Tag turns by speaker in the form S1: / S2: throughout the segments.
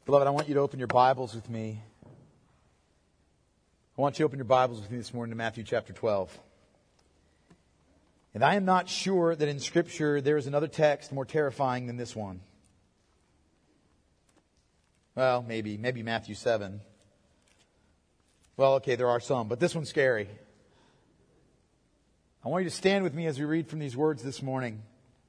S1: Beloved, I want you to open your Bibles with me. I want you to open your Bibles with me this morning to Matthew chapter 12. And I am not sure that in Scripture there is another text more terrifying than this one. Well, maybe Matthew 7. Well, okay, there are some, but this one's scary. I want you to stand with me as we read from these words this morning.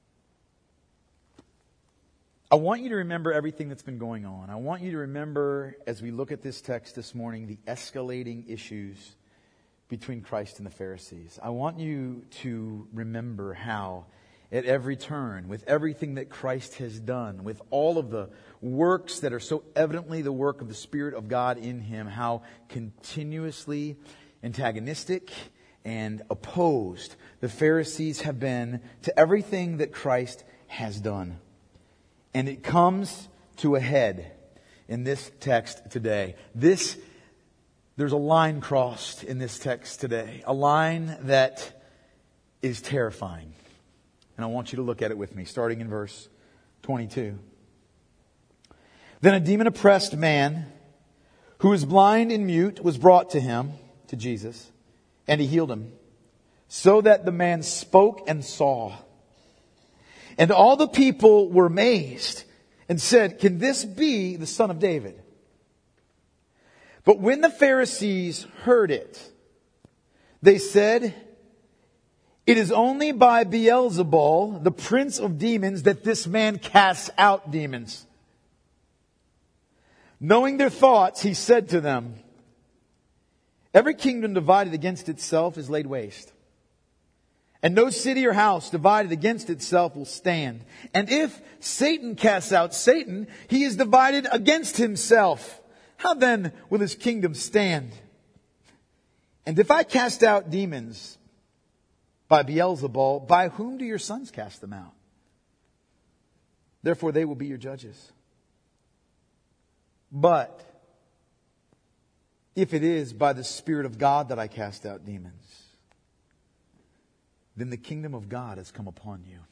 S1: I want you to remember everything that's been going on. I want you to remember, as we look at this text this morning, the escalating issues between Christ and the Pharisees. I want you to remember how, at every turn, with everything that Christ has done, with all of the works that are so evidently the work of the Spirit of God in Him, how continuously antagonistic and opposed the Pharisees have been to everything that Christ has done. And it comes to a head in this text today. There's a line crossed in this text today. A line that is terrifying. And I want you to look at it with me, starting in verse 22. Then a demon-oppressed man who was blind and mute was brought to him, to Jesus, and He healed him, so that the man spoke and saw. And all the people were amazed and said, "Can this be the Son of David?" But when the Pharisees heard it, they said, "It is only by Beelzebul, the prince of demons, that this man casts out demons." Knowing their thoughts, He said to them, "Every kingdom divided against itself is laid waste. And no city or house divided against itself will stand. And if Satan casts out Satan, he is divided against himself. How then will his kingdom stand? And if I cast out demons by Beelzebul, by whom do your sons cast them out? Therefore they will be your judges. But if it is by the Spirit of God that I cast out demons, then the kingdom of God has come upon you.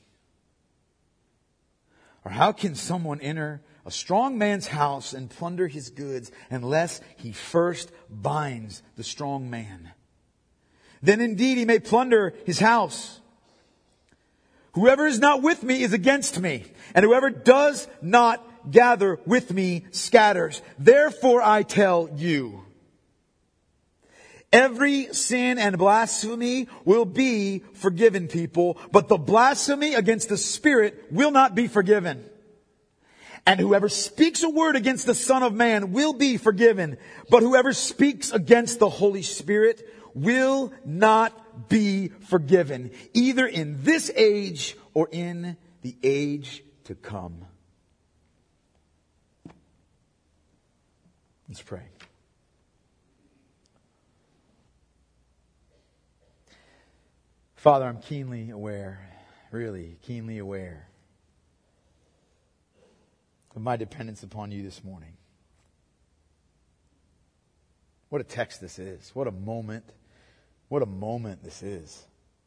S1: Or how can someone enter a strong man's house and plunder his goods unless he first binds the strong man? Then indeed he may plunder his house. Whoever is not with me is against me, and whoever does not gather with me scatters. Therefore I tell you, every sin and blasphemy will be forgiven people, but the blasphemy against the Spirit will not be forgiven. And whoever speaks a word against the Son of Man will be forgiven, but whoever speaks against the Holy Spirit will not be forgiven, either in this age or in the age to come. Let's pray. Father, I'm keenly aware, really keenly aware of my dependence upon You this morning. What a text this is. What a moment this is.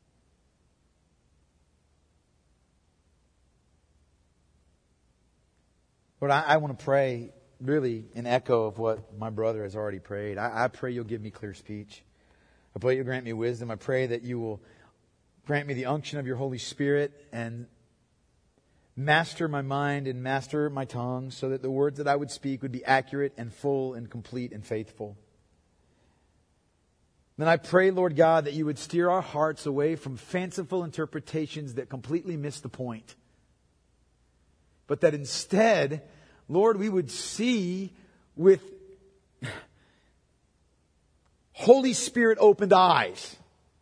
S1: Lord, I want to pray really in echo of what my brother has already prayed. I pray You'll give me clear speech. I pray You'll grant me wisdom. I pray that You will grant me the unction of Your Holy Spirit and master my mind and master my tongue so that the words that I would speak would be accurate and full and complete and faithful. Then I pray, Lord God, that You would steer our hearts away from fanciful interpretations that completely miss the point. But that instead, Lord, we would see with Holy Spirit opened eyes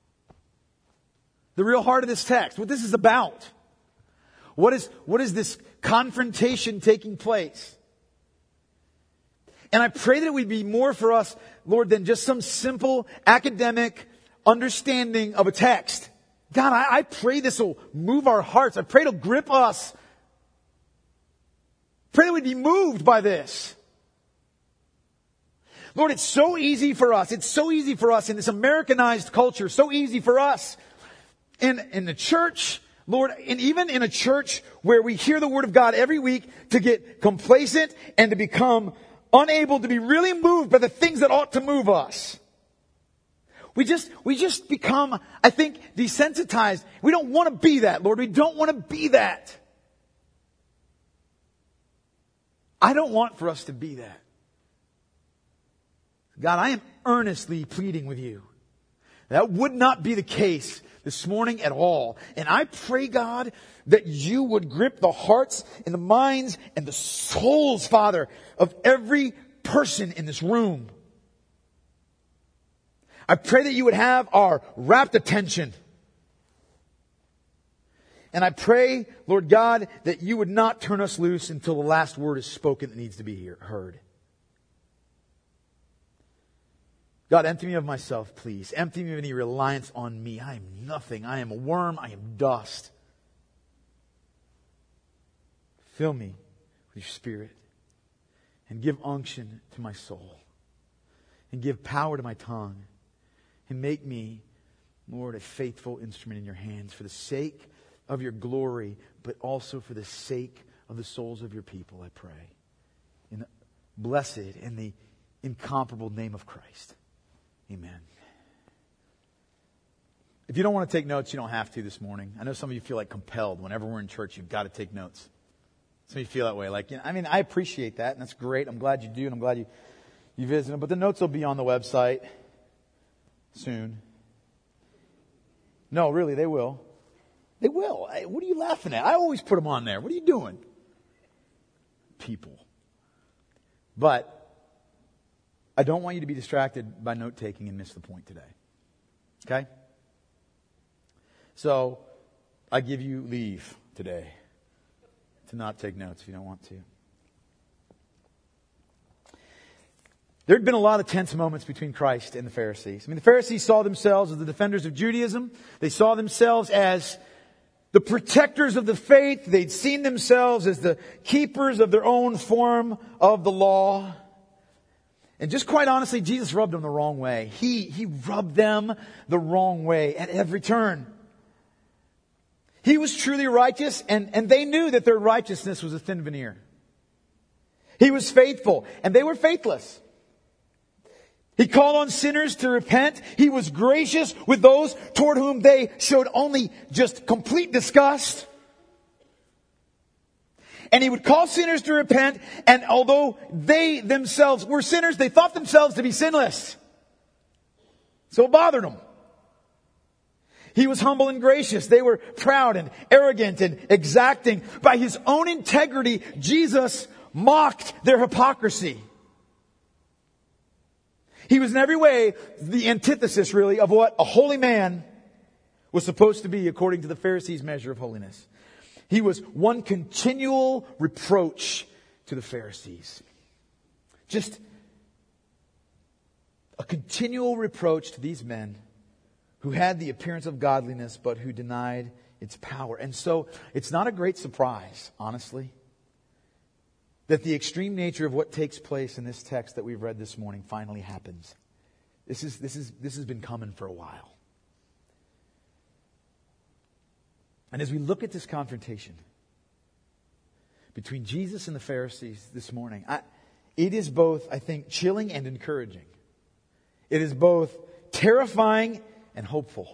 S1: the real heart of this text, what this is about. What is this confrontation taking place? And I pray that it would be more for us, Lord, than just some simple academic understanding of a text. God, I pray this will move our hearts. I pray it'll grip us. Pray that we'd be moved by this. Lord, it's so easy for us. It's so easy for us in this Americanized culture. So easy for us in the church, Lord, and even in a church where we hear the Word of God every week, to get complacent and to become unable to be really moved by the things that ought to move us. We just become, I think, desensitized. We don't want to be that, Lord. We don't want to be that. I don't want for us to be that. God, I am earnestly pleading with you. That would not be the case this morning at all. And I pray, God, that you would grip the hearts and the minds and the souls, Father, of every person in this room. I pray that you would have our rapt attention. And I pray, Lord God, that you would not turn us loose until the last word is spoken that needs to be heard. God, empty me of myself, please. Empty me of any reliance on me. I am nothing. I am a worm. I am dust. Fill me with your Spirit and give unction to my soul and give power to my tongue and make me, Lord, a faithful instrument in your hands for the sake of your glory, but also for the sake of the souls of your people, I pray. In the blessed and the incomparable name of Christ. Amen. If you don't want to take notes, you don't have to this morning. I know some of you feel like compelled. Whenever we're in church, you've got to take notes. Some of you feel that way. Like, I appreciate that, and that's great. I'm glad you do, and I'm glad you visit them. But the notes will be on the website soon. No, really, they will. They will. What are you laughing at? I always put them on there. What are you doing? People. But I don't want you to be distracted by note-taking and miss the point today. Okay? So, I give you leave today to not take notes if you don't want to. There had been a lot of tense moments between Christ and the Pharisees. The Pharisees saw themselves as the defenders of Judaism. They saw themselves as the protectors of the faith. They'd seen themselves as the keepers of their own form of the law. And just quite honestly, Jesus rubbed them the wrong way. He rubbed them the wrong way at every turn. He was truly righteous, and they knew that their righteousness was a thin veneer. He was faithful, and they were faithless. He called on sinners to repent. He was gracious with those toward whom they showed only just complete disgust. And he would call sinners to repent, and although they themselves were sinners, they thought themselves to be sinless. So it bothered them. He was humble and gracious. They were proud and arrogant and exacting. By his own integrity, Jesus mocked their hypocrisy. He was in every way the antithesis, really, of what a holy man was supposed to be according to the Pharisees' measure of holiness. He was one continual reproach to the Pharisees. Just a continual reproach to these men who had the appearance of godliness but who denied its power. And so it's not a great surprise, honestly, that the extreme nature of what takes place in this text that we've read this morning finally happens. This has been coming for a while. And as we look at this confrontation between Jesus and the Pharisees this morning, it is both, I think, chilling and encouraging. It is both terrifying and hopeful.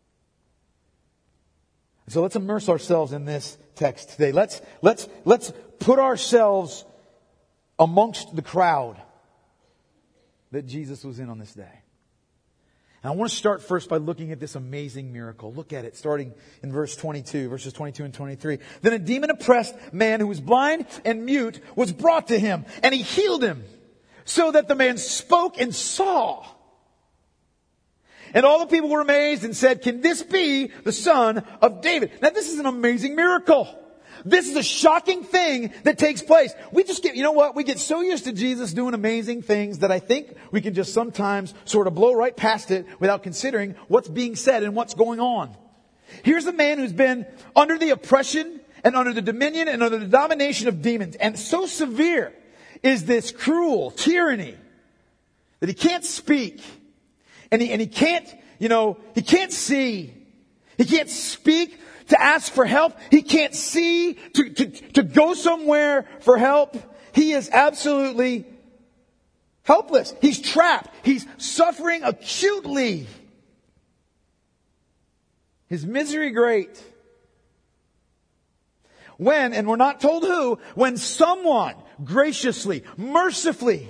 S1: So let's immerse ourselves in this text today. Let's put ourselves amongst the crowd that Jesus was in on this day. And I want to start first by looking at this amazing miracle. Look at it, starting in verses 22 and 23. Then a demon-oppressed man who was blind and mute was brought to him, and he healed him, so that the man spoke and saw. And all the people were amazed and said, "Can this be the son of David?" Now this is an amazing miracle. This is a shocking thing that takes place. We get so used to Jesus doing amazing things that I think we can just sometimes sort of blow right past it without considering what's being said and what's going on. Here's a man who's been under the oppression and under the dominion and under the domination of demons. And so severe is this cruel tyranny that he can't speak. And he can't, he can't see. He can't speak to ask for help. He can't see to go somewhere for help. He is absolutely helpless. He's trapped. He's suffering acutely. His misery great. When, and we're not told who, when someone graciously, mercifully,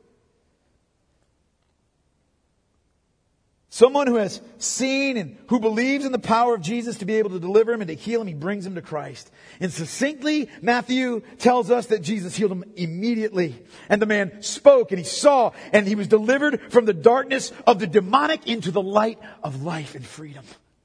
S1: someone who has seen and who believes in the power of Jesus to be able to deliver him and to heal him, he brings him to Christ. And succinctly, Matthew tells us that Jesus healed him immediately. And the man spoke and he saw and he was delivered from the darkness of the demonic into the light of life and freedom.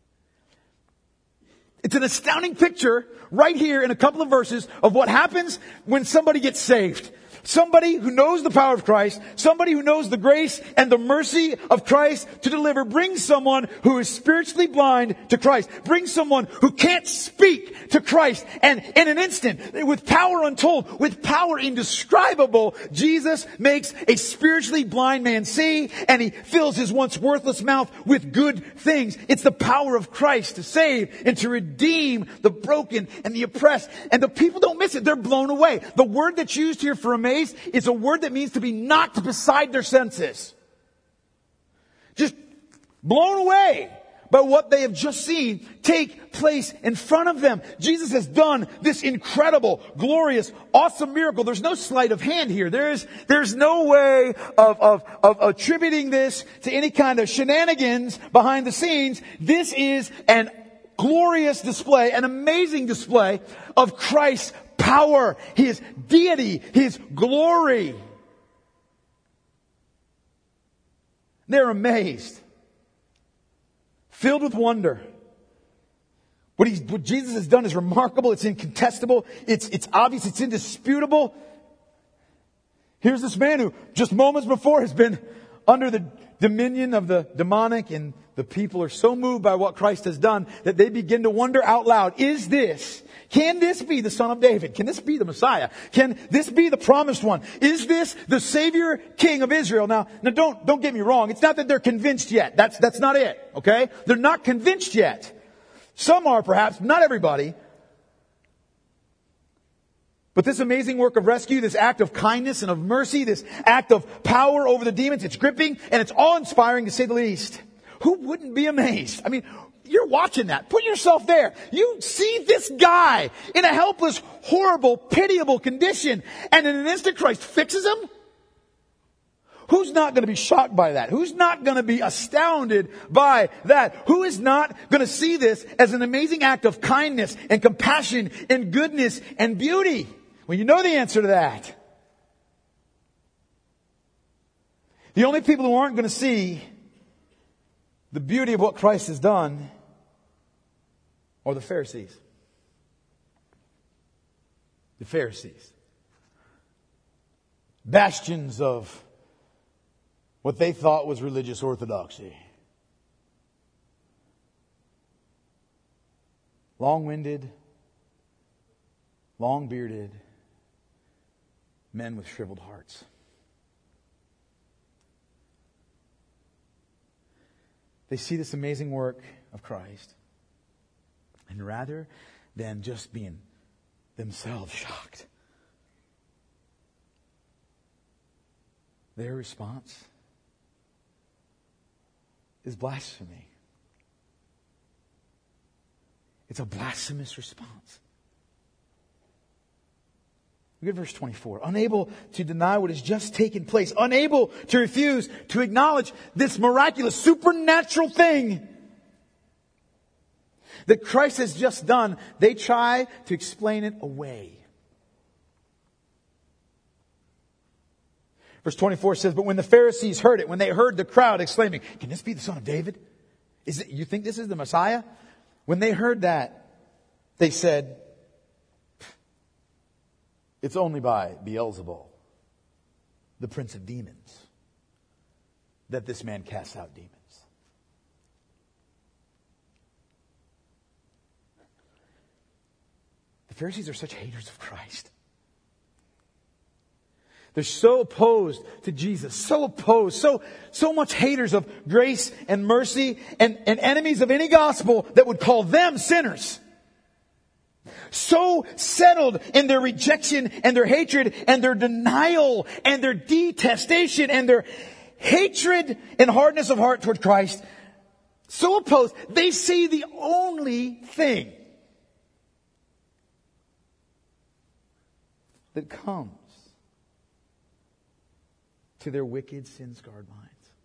S1: It's an astounding picture right here in a couple of verses of what happens when somebody gets saved. Somebody who knows the power of Christ, somebody who knows the grace and the mercy of Christ to deliver, brings someone who is spiritually blind to Christ, brings someone who can't speak to Christ, and in an instant, with power untold, with power indescribable, Jesus makes a spiritually blind man see, and he fills his once worthless mouth with good things. It's the power of Christ to save and to redeem the broken and the oppressed, and the people don't miss it. They're blown away. The word that's used here for amazed is a word that means to be knocked beside their senses. Just blown away by what they have just seen take place in front of them. Jesus has done this incredible, glorious, awesome miracle. There's no sleight of hand here. There's no way of attributing this to any kind of shenanigans behind the scenes. This is an glorious display, an amazing display of Christ's power, His deity, His glory. They're amazed, filled with wonder. What Jesus has done is remarkable. It's incontestable. It's obvious. It's indisputable. Here's this man who just moments before has been under the dominion of the demonic, and the people are so moved by what Christ has done that they begin to wonder out loud, can this be the Son of David? Can this be the Messiah? Can this be the promised one? Is this the Savior King of Israel? Now don't get me wrong. It's not that they're convinced yet. That's not it. Okay? They're not convinced yet. Some are perhaps, not everybody. But this amazing work of rescue, this act of kindness and of mercy, this act of power over the demons, it's gripping and it's awe-inspiring to say the least. Who wouldn't be amazed? I mean, you're watching that. Put yourself there. You see this guy in a helpless, horrible, pitiable condition, and in an instant Christ fixes him? Who's not going to be shocked by that? Who's not going to be astounded by that? Who is not going to see this as an amazing act of kindness and compassion and goodness and beauty? Well, you know the answer to that. The only people who aren't going to see the beauty of what Christ has done are the Pharisees. The Pharisees. Bastions of what they thought was religious orthodoxy. Long-winded, long-bearded men with shriveled hearts. They see this amazing work of Christ, and rather than just being themselves shocked, their response is blasphemy. It's a blasphemous response. Look at verse 24. Unable to deny what has just taken place. Unable to refuse to acknowledge this miraculous, supernatural thing that Christ has just done. They try to explain it away. Verse 24 says, but when the Pharisees heard it, when they heard the crowd exclaiming, can this be the Son of David? You think this is the Messiah? When they heard that, they said, it's only by Beelzebul, the prince of demons, that this man casts out demons. The Pharisees are such haters of Christ. They're so opposed to Jesus, so opposed, so much haters of grace and mercy, and enemies of any gospel that would call them sinners. So settled in their rejection and their hatred and their denial and their detestation and their hatred and hardness of heart toward Christ. So opposed, they see the only thing that comes to their wicked, sin-scarred minds.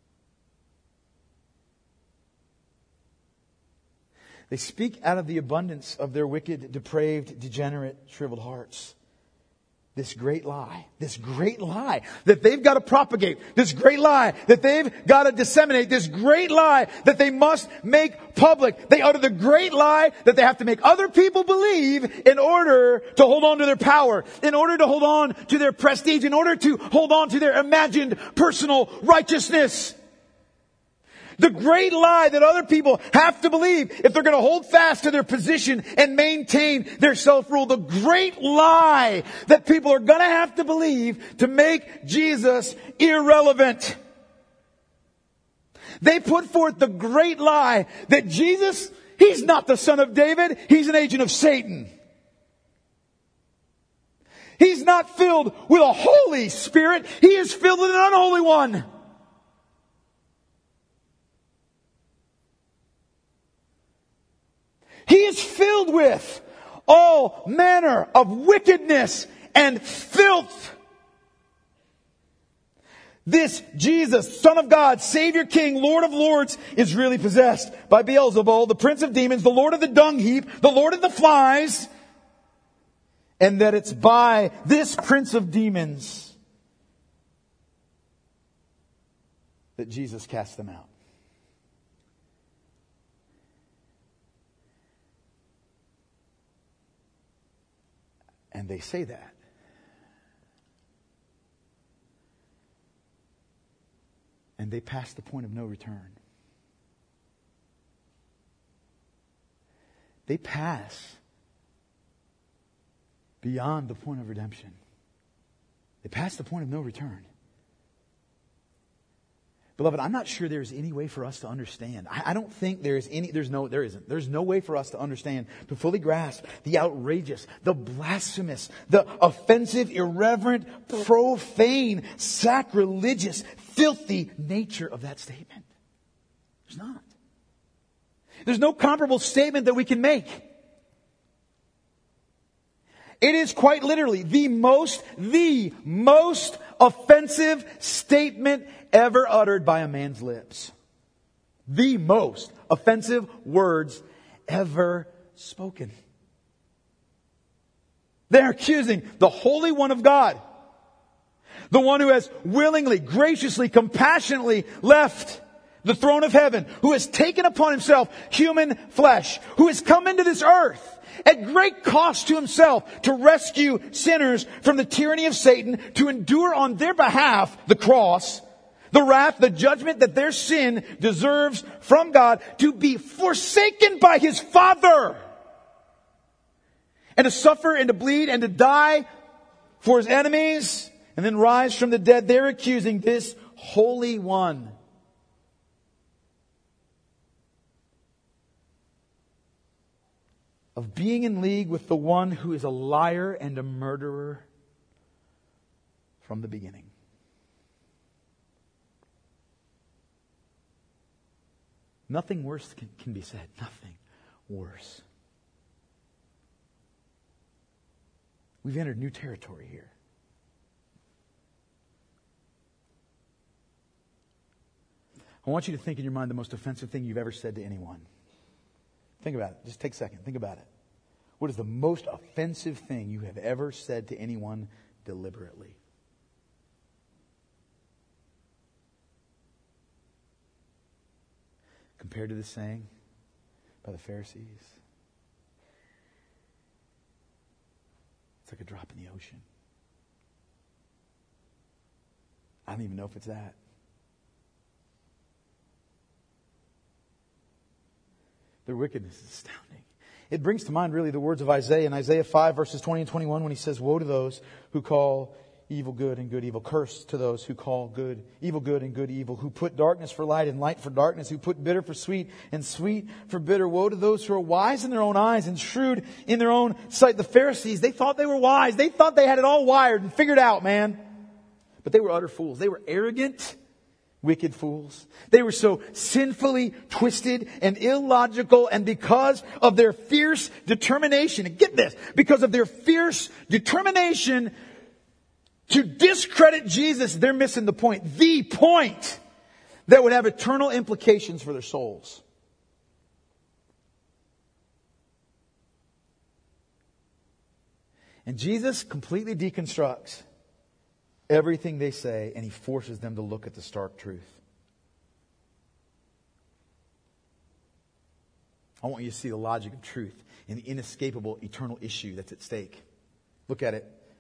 S1: They speak out of the abundance of their wicked, depraved, degenerate, shriveled hearts. This great lie that they've got to propagate, this great lie that they've got to disseminate, this great lie that they must make public. They utter the great lie that they have to make other people believe in order to hold on to their power, in order to hold on to their prestige, in order to hold on to their imagined personal righteousness. The great lie that other people have to believe if they're going to hold fast to their position and maintain their self-rule. The great lie that people are going to have to believe to make Jesus irrelevant. They put forth the great lie that Jesus, He's not the Son of David. He's an agent of Satan. He's not filled with a Holy Spirit. He is filled with an unholy one. He is filled with all manner of wickedness and filth. This Jesus, Son of God, Savior, King, Lord of Lords, is really possessed by Beelzebul, the prince of demons, the Lord of the dung heap, the Lord of the flies, and that it's by this prince of demons that Jesus cast them out. And they say that. And they pass the point of no return. They pass beyond the point of redemption. They pass the point of no return. Beloved, I'm not sure there's any way for us to understand. I don't think there isn't. There's no way for us to understand, to fully grasp the outrageous, the blasphemous, the offensive, irreverent, profane, sacrilegious, filthy nature of that statement. There's not. There's no comparable statement that we can make. It is quite literally the most offensive statement ever uttered by a man's lips. The most offensive words ever spoken. They're accusing the Holy One of God, the one who has willingly, graciously, compassionately left the throne of heaven, who has taken upon Himself human flesh, who has come into this earth at great cost to Himself to rescue sinners from the tyranny of Satan, to endure on their behalf the cross, the wrath, the judgment that their sin deserves from God, to be forsaken by His Father, and to suffer and to bleed and to die for His enemies, and then rise from the dead. They're accusing this Holy One of being in league with the one who is a liar and a murderer from the beginning. Nothing worse can be said. Nothing worse. We've entered new territory here. I want you to think in your mind the most offensive thing you've ever said to anyone. Think about it. Just take a second. Think about it. What is the most offensive thing you have ever said to anyone deliberately? Compared to the saying by the Pharisees, it's like a drop in the ocean. I don't even know if it's that. Their wickedness is astounding. It brings to mind really the words of Isaiah in Isaiah 5 verses 20 and 21 when he says, "Woe to those who call evil good and good evil. Curse to those who call good and good evil, who put darkness for light and light for darkness, who put bitter for sweet and sweet for bitter. Woe to those who are wise in their own eyes and shrewd in their own sight. The Pharisees, they thought they were wise. They thought they had it all wired and figured out, man. But they were utter fools. They were arrogant, wicked fools. They were so sinfully twisted and illogical, and because of their fierce determination, and get this, because of their fierce determination to discredit Jesus, they're missing the point that would have eternal implications for their souls. And Jesus completely deconstructs everything they say, and He forces them to look at the stark truth. I want you to see the logic of truth in the inescapable eternal issue that's at stake. Look at it.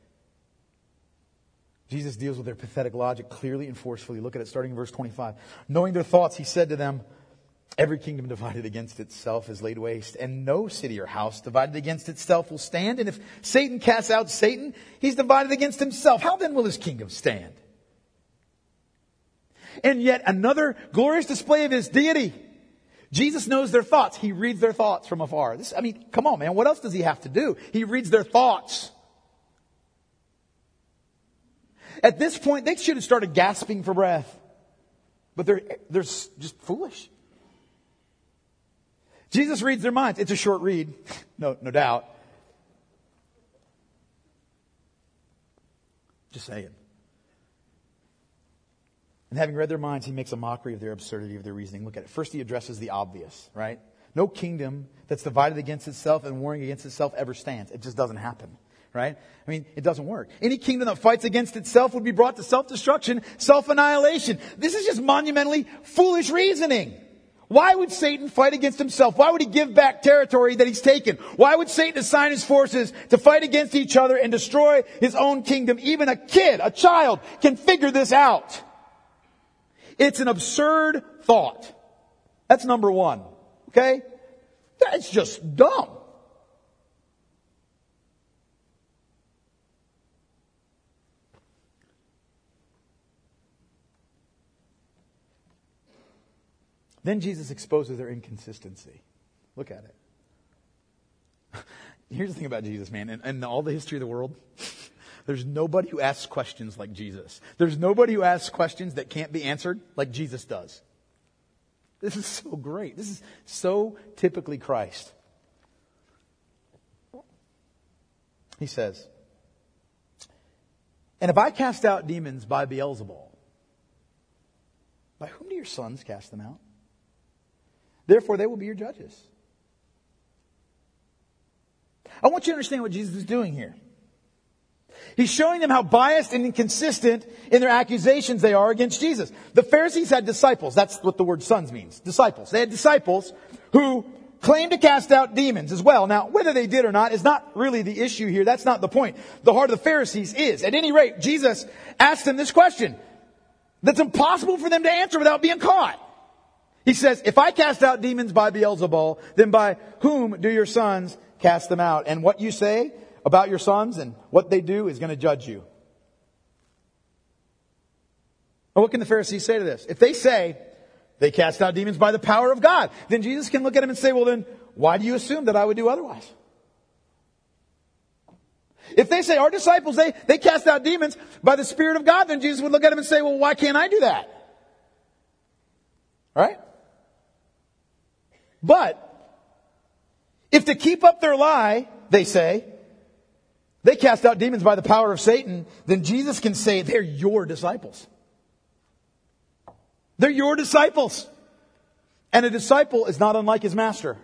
S1: Jesus deals with their pathetic logic clearly and forcefully. Look at it starting in verse 25. Knowing their thoughts, He said to them, every kingdom divided against itself is laid waste, and no city or house divided against itself will stand. And if Satan casts out Satan, he's divided against himself. How then will his kingdom stand? And yet another glorious display of His deity. Jesus knows their thoughts. He reads their thoughts from afar. Come on, man. What else does He have to do? He reads their thoughts. At this point, they should have started gasping for breath. But they're just foolish. Jesus reads their minds. It's a short read, no doubt. Just saying. And having read their minds, He makes a mockery of their absurdity, of their reasoning. Look at it. First, He addresses the obvious, right? No kingdom that's divided against itself and warring against itself ever stands. It just doesn't happen. Right? I mean, it doesn't work. Any kingdom that fights against itself would be brought to self-destruction, self-annihilation. This is just monumentally foolish reasoning. Why would Satan fight against himself? Why would he give back territory that he's taken? Why would Satan assign his forces to fight against each other and destroy his own kingdom? Even a child, can figure this out. It's an absurd thought. That's number one. Okay? That's just dumb. Then Jesus exposes their inconsistency. Look at it. Here's the thing about Jesus, man. In all the history of the world, there's nobody who asks questions like Jesus. There's nobody who asks questions that can't be answered like Jesus does. This is so great. This is so typically Christ. He says, and if I cast out demons by Beelzebul, by whom do your sons cast them out? Therefore, they will be your judges. I want you to understand what Jesus is doing here. He's showing them how biased and inconsistent in their accusations they are against Jesus. The Pharisees had disciples. That's what the word sons means. Disciples. They had disciples who claimed to cast out demons as well. Now, whether they did or not is not really the issue here. That's not the point. The heart of the Pharisees is. At any rate, Jesus asked them this question that's impossible for them to answer without being caught. He says, if I cast out demons by Beelzebul, then by whom do your sons cast them out? And what you say about your sons and what they do is going to judge you. Well, what can the Pharisees say to this? If they say they cast out demons by the power of God, then Jesus can look at them and say, well then, why do you assume that I would do otherwise? If they say our disciples, they cast out demons by the Spirit of God, then Jesus would look at them and say, well, why can't I do that? Right? But if to keep up their lie, they say, they cast out demons by the power of Satan, then Jesus can say they're your disciples. They're your disciples. And a disciple is not unlike his master.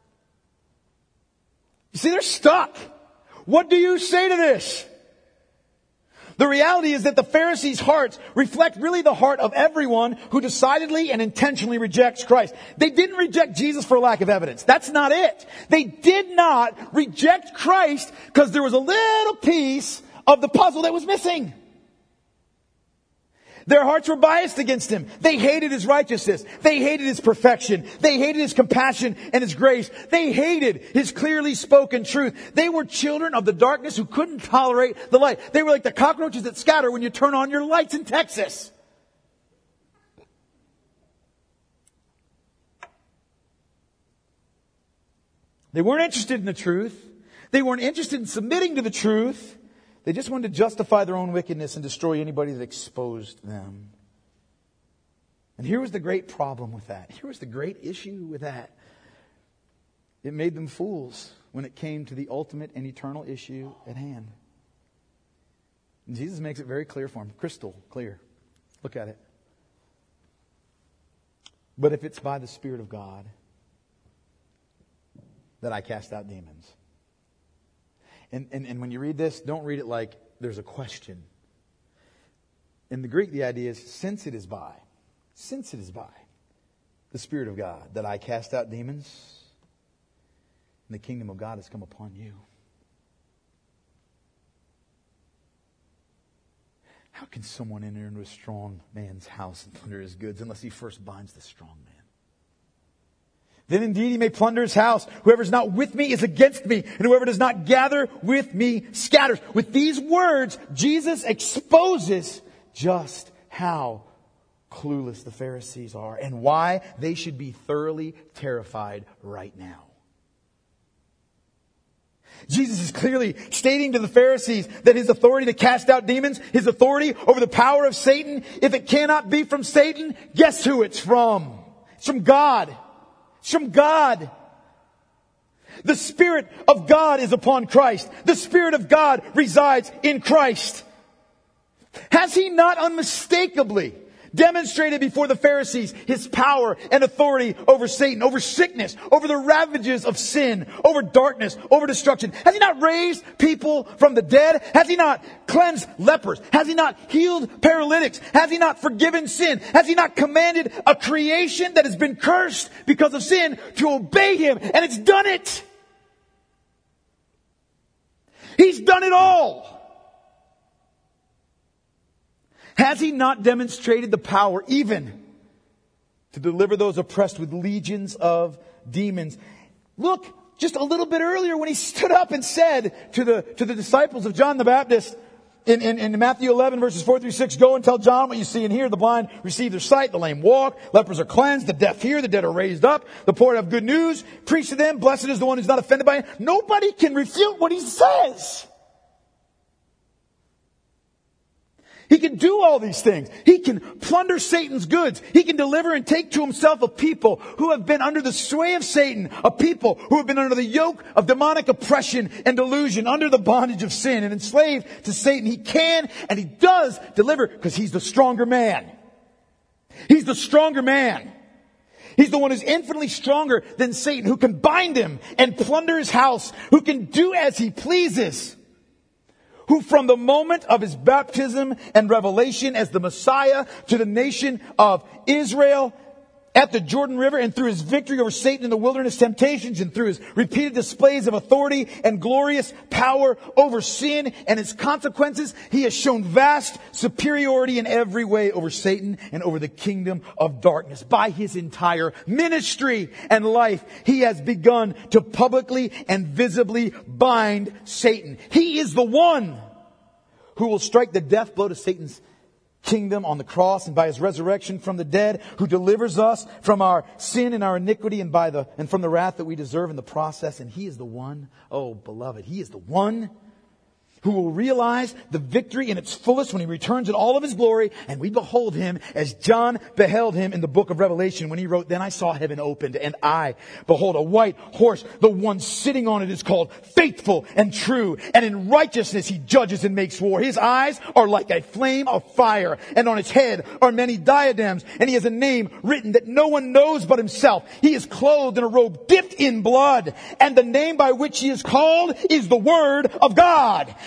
S1: You see, they're stuck. What do you say to this? The reality is that the Pharisees' hearts reflect really the heart of everyone who decidedly and intentionally rejects Christ. They didn't reject Jesus for lack of evidence. That's not it. They did not reject Christ because there was a little piece of the puzzle that was missing. Their hearts were biased against him. They hated his righteousness. They hated his perfection. They hated his compassion and his grace. They hated his clearly spoken truth. They were children of the darkness who couldn't tolerate the light. They were like the cockroaches that scatter when you turn on your lights in Texas. They weren't interested in the truth. They weren't interested in submitting to the truth. They just wanted to justify their own wickedness and destroy anybody that exposed them. And here was the great problem with that. Here was the great issue with that. It made them fools when it came to the ultimate and eternal issue at hand. And Jesus makes it very clear for them. Crystal clear. Look at it. But if it's by the Spirit of God that I cast out demons. And when you read this, don't read it like there's a question. In the Greek, the idea is, since it is by the Spirit of God that I cast out demons, and the kingdom of God has come upon you. How can someone enter into a strong man's house and plunder his goods unless he first binds the strong man? Then indeed he may plunder his house. Whoever is not with me is against me, and whoever does not gather with me scatters. With these words, Jesus exposes just how clueless the Pharisees are and why they should be thoroughly terrified right now. Jesus is clearly stating to the Pharisees that his authority to cast out demons, his authority over the power of Satan, if it cannot be from Satan, guess who it's from? It's from God. It's from God. The Spirit of God is upon Christ. The Spirit of God resides in Christ. Has he not unmistakably demonstrated before the Pharisees his power and authority over Satan, over sickness, over the ravages of sin, over darkness, over destruction? Has he not raised people from the dead? Has he not cleansed lepers? Has he not healed paralytics? Has he not forgiven sin? Has he not commanded a creation that has been cursed because of sin to obey him? And it's done it. He's done it all. Has he not demonstrated the power even to deliver those oppressed with legions of demons? Look, just a little bit earlier when he stood up and said to the disciples of John the Baptist in Matthew 11 verses 4-6, go and tell John what you see and hear. The blind receive their sight, the lame walk, lepers are cleansed, the deaf hear, the dead are raised up, the poor have good news. Preach to them, blessed is the one who's not offended by it. Nobody can refute what he says. He can do all these things. He can plunder Satan's goods. He can deliver and take to himself a people who have been under the sway of Satan, a people who have been under the yoke of demonic oppression and delusion, under the bondage of sin and enslaved to Satan. He can and he does deliver because he's the stronger man. He's the stronger man. He's the one who's infinitely stronger than Satan, who can bind him and plunder his house, who can do as he pleases. Who from the moment of his baptism and revelation as the Messiah to the nation of Israel at the Jordan River, and through his victory over Satan in the wilderness temptations, and through his repeated displays of authority and glorious power over sin and its consequences, he has shown vast superiority in every way over Satan and over the kingdom of darkness. By his entire ministry and life, he has begun to publicly and visibly bind Satan. He is the one who will strike the death blow to Satan's kingdom on the cross, and by his resurrection from the dead, who delivers us from our sin and our iniquity and from the wrath that we deserve in the process. And he is the one, oh beloved, he is the one who will realize the victory in its fullest when he returns in all of his glory, and we behold him as John beheld him in the book of Revelation when he wrote, then I saw heaven opened, and I behold a white horse. The one sitting on it is called Faithful and True, and in righteousness he judges and makes war. His eyes are like a flame of fire, and on his head are many diadems, and he has a name written that no one knows but himself. He is clothed in a robe dipped in blood, and the name by which he is called is the Word of God.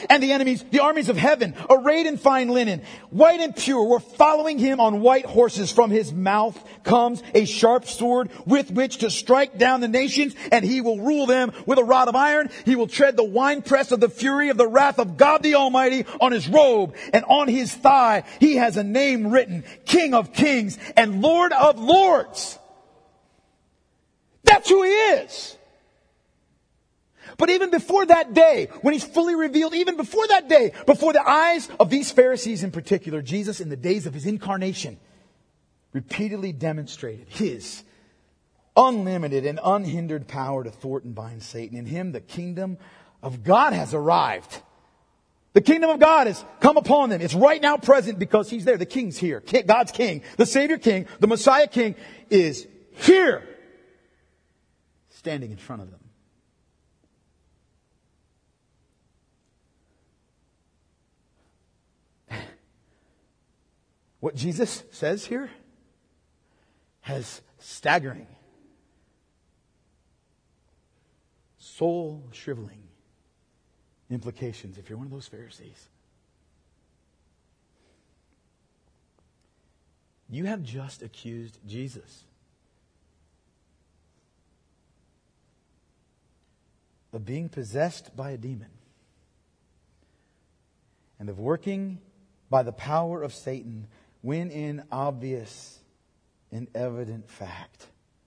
S1: and the enemies, the armies of heaven, arrayed in fine linen, white and pure, were following him on white horses. From his mouth comes a sharp sword with which to strike down the nations, and he will rule them with a rod of iron. He will tread the winepress of the fury of the wrath of God the Almighty. On his robe and on his thigh he has a name written, King of Kings and Lord of Lords. That's who he is. But even before that day, when he's fully revealed, even before that day, before the eyes of these Pharisees in particular, Jesus, in the days of his incarnation, repeatedly demonstrated his unlimited and unhindered power to thwart and bind Satan. In him, the kingdom of God has arrived. The kingdom of God has come upon them. It's right now present because he's there. The king's here. God's king, the Savior king, the Messiah king is here, standing in front of them. What Jesus says here has staggering, soul-shriveling implications if you're one of those Pharisees. You have just accused Jesus of being possessed by a demon and of working by the power of Satan, when in obvious and evident fact,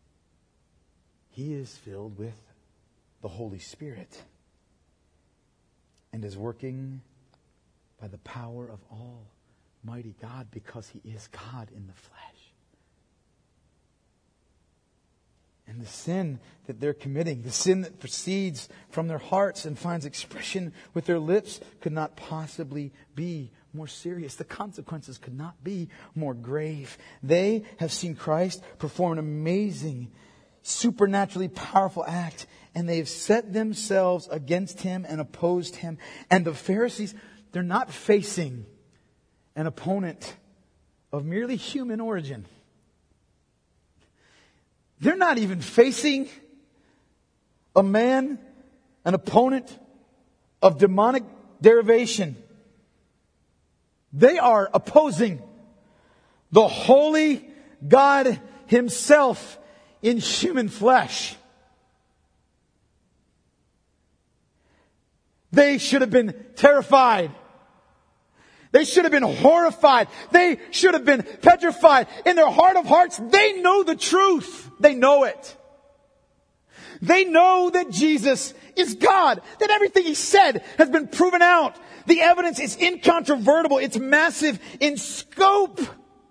S1: he is filled with the Holy Spirit and is working by the power of Almighty God because he is God in the flesh. And the sin that they're committing, the sin that proceeds from their hearts and finds expression with their lips, could not possibly be more serious. The consequences could not be more grave. They have seen Christ perform an amazing, supernaturally powerful act, and they have set themselves against him and opposed him. And the Pharisees, they're not facing an opponent of merely human origin. They're not even facing a man, an opponent of demonic derivation. They are opposing the holy God himself in human flesh. They should have been terrified. They should have been horrified. They should have been petrified. In their heart of hearts, they know the truth. They know it. They know that Jesus is God. That everything he said has been proven out. The evidence is incontrovertible. It's massive in scope.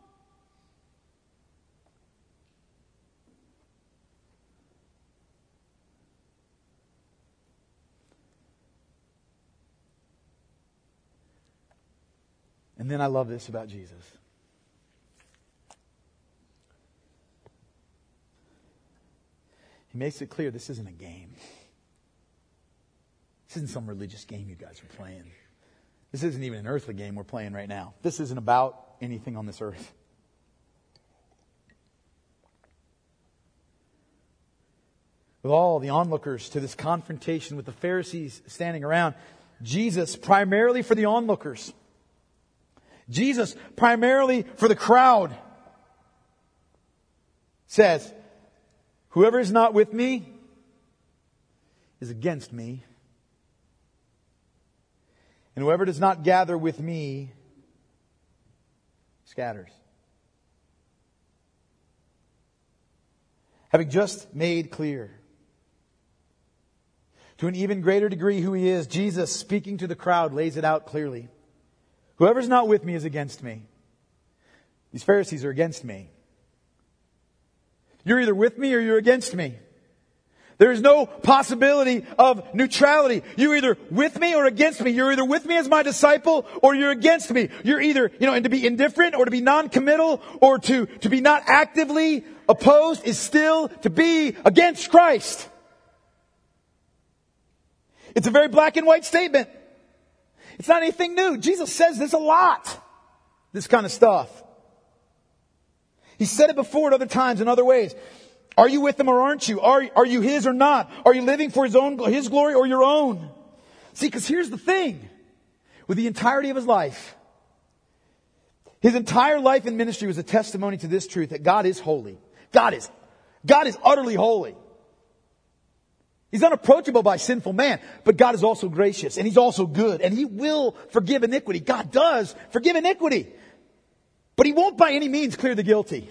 S1: And then I love this about Jesus. He makes it clear this isn't a game. This isn't some religious game you guys are playing. This isn't even an earthly game we're playing right now. This isn't about anything on this earth. With all the onlookers to this confrontation with the Pharisees standing around, Jesus, primarily for the onlookers, Jesus, primarily for the crowd, says, whoever is not with me is against me. And whoever does not gather with me scatters. Having just made clear to an even greater degree who he is, Jesus, speaking to the crowd, lays it out clearly. Whoever's not with me is against me. These Pharisees are against me. You're either with me or you're against me. There is no possibility of neutrality. You're either with me or against me. You're either with me as my disciple or you're against me. You're either, and to be indifferent or to be non-committal or to be not actively opposed is still to be against Christ. It's a very black and white statement. It's not anything new. Jesus says this a lot. This kind of stuff. He said it before at other times in other ways. Are you with him or aren't you? Are you his or not? Are you living for his glory or your own? See, because here's the thing. with the entirety of his life. His entire life and ministry was a testimony to this truth, that God is holy. God is utterly holy. He's unapproachable by sinful man, but God is also gracious, and He's also good, and He will forgive iniquity. God does forgive iniquity, but He won't by any means clear the guilty.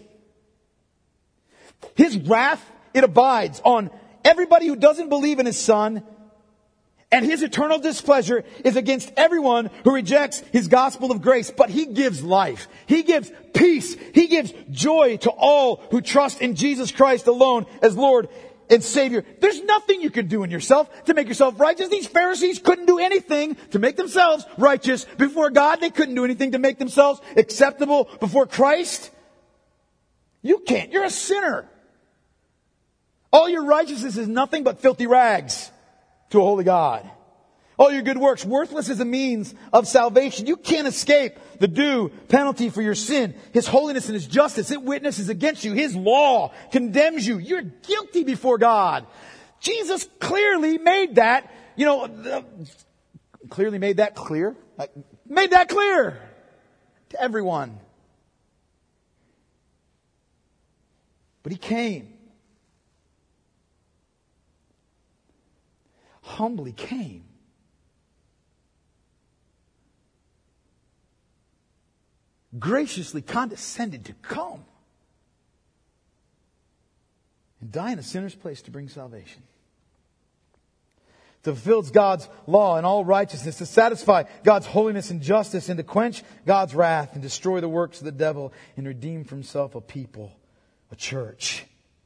S1: His wrath, it abides on everybody who doesn't believe in His Son, and His eternal displeasure is against everyone who rejects His gospel of grace. But He gives life. He gives peace. He gives joy to all who trust in Jesus Christ alone as Lord and Savior. There's nothing you can do in yourself to make yourself righteous. These Pharisees couldn't do anything to make themselves righteous before God. They couldn't do anything to make themselves acceptable before Christ. You can't. You're a sinner. All your righteousness is nothing but filthy rags to a holy God. All your good works, worthless as a means of salvation. You can't escape the due penalty for your sin. His holiness and His justice, it witnesses against you. His law condemns you. You're guilty before God. Jesus clearly made that, clearly made that clear. Made that clear to everyone. But He came. Humbly came. Graciously condescended to come and die in a sinner's place to bring salvation. To fulfill God's law and all righteousness, to satisfy God's holiness and justice, and to quench God's wrath and destroy the works of the devil and redeem for Himself a people, a church.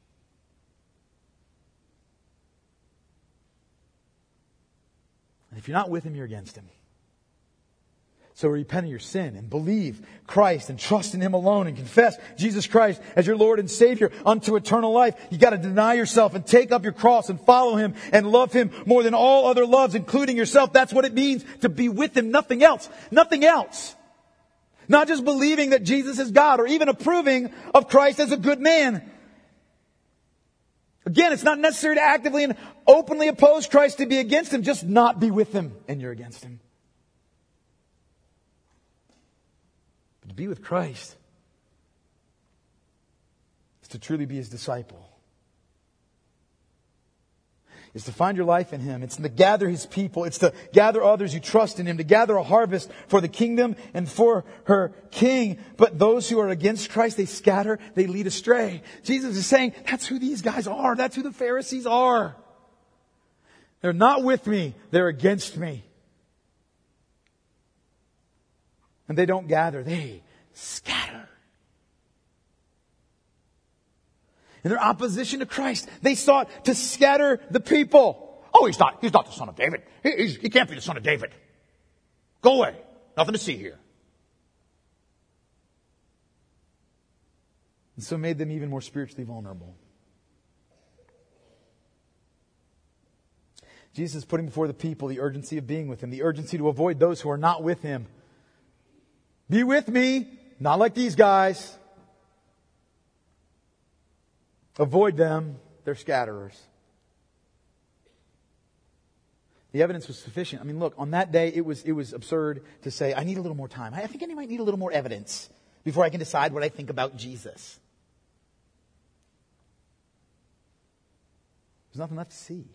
S1: And if you're not with Him, you're against Him. So repent of your sin and believe Christ and trust in Him alone and confess Jesus Christ as your Lord and Savior unto eternal life. You got to deny yourself and take up your cross and follow Him and love Him more than all other loves, including yourself. That's what it means to be with Him. Nothing else. Nothing else. Not just believing that Jesus is God or even approving of Christ as a good man. Again, it's not necessary to actively and openly oppose Christ to be against Him. Just not be with Him and you're against Him. But to be with Christ is to truly be His disciple. It's to find your life in Him. It's to gather His people. It's to gather others who trust in Him. To gather a harvest for the kingdom and for her King. But those who are against Christ, they scatter, they lead astray. Jesus is saying, that's who these guys are. That's who the Pharisees are. They're not with me. They're against me. And they don't gather. They scatter. In their opposition to Christ, they sought to scatter the people. Oh, he's not the son of David. He can't be the son of David. Go away. Nothing to see here. And so made them even more spiritually vulnerable. Jesus is putting before the people the urgency of being with Him, the urgency to avoid those who are not with Him. Be with me, not like these guys. Avoid them, they're scatterers. The evidence was sufficient. I mean, look, on that day it was absurd to say, I need a little more time. I think I might need a little more evidence before I can decide what I think about Jesus. There's nothing left to see.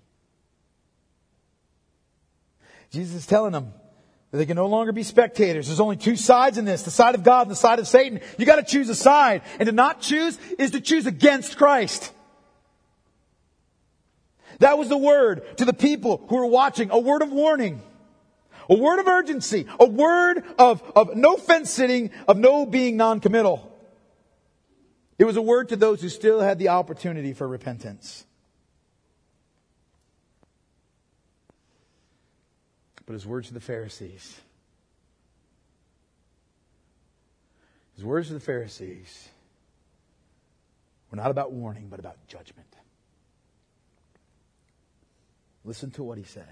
S1: Jesus is telling them that they can no longer be spectators. There's only two sides in this, the side of God and the side of Satan. You got to choose a side. And to not choose is to choose against Christ. That was the word to the people who were watching, a word of warning, a word of urgency, a word of no fence sitting, of no being non-committal. It was a word to those who still had the opportunity for repentance. But his words to the Pharisees. His words to the Pharisees were not about warning, but about judgment. Listen to what he says.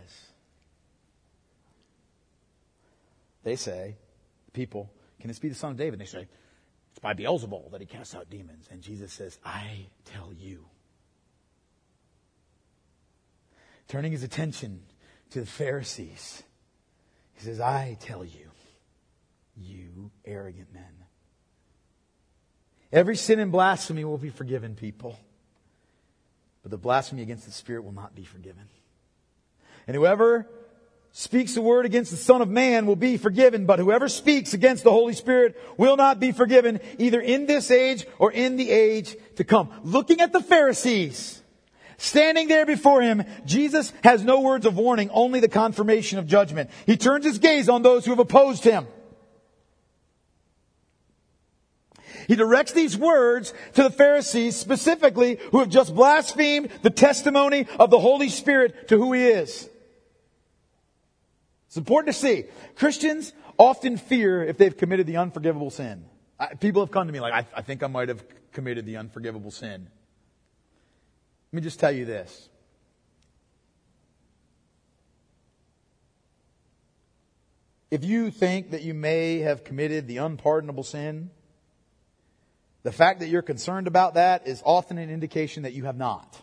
S1: They say, people, can this be the son of David? And they say, it's by Beelzebul that he casts out demons. And Jesus says, I tell you. Turning his attention to the Pharisees, He says, I tell you, you arrogant men. Every sin and blasphemy will be forgiven, people. But the blasphemy against the Spirit will not be forgiven. And whoever speaks a word against the Son of Man will be forgiven, but whoever speaks against the Holy Spirit will not be forgiven, either in this age or in the age to come. Looking at the Pharisees, standing there before him, Jesus has no words of warning, only the confirmation of judgment. He turns his gaze on those who have opposed him. He directs these words to the Pharisees specifically who have just blasphemed the testimony of the Holy Spirit to who He is. It's important to see. Christians often fear if they've committed the unforgivable sin. People have come to me like, I think I might have committed the unforgivable sin. Let me just tell you this. If you think that you may have committed the unpardonable sin, the fact that you're concerned about that is often an indication that you have not.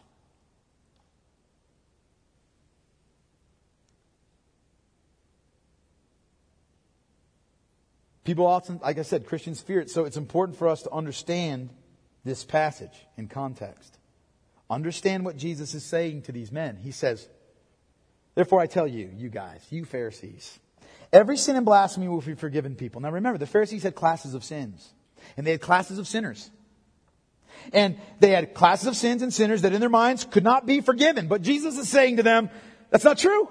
S1: People often, like I said, Christians fear it. So it's important for us to understand this passage in context. Understand what Jesus is saying to these men. He says, therefore I tell you, you guys, you Pharisees, every sin and blasphemy will be forgiven people. Now remember, the Pharisees had classes of sins. And they had classes of sinners. And they had classes of sins and sinners that in their minds could not be forgiven. But Jesus is saying to them, that's not true.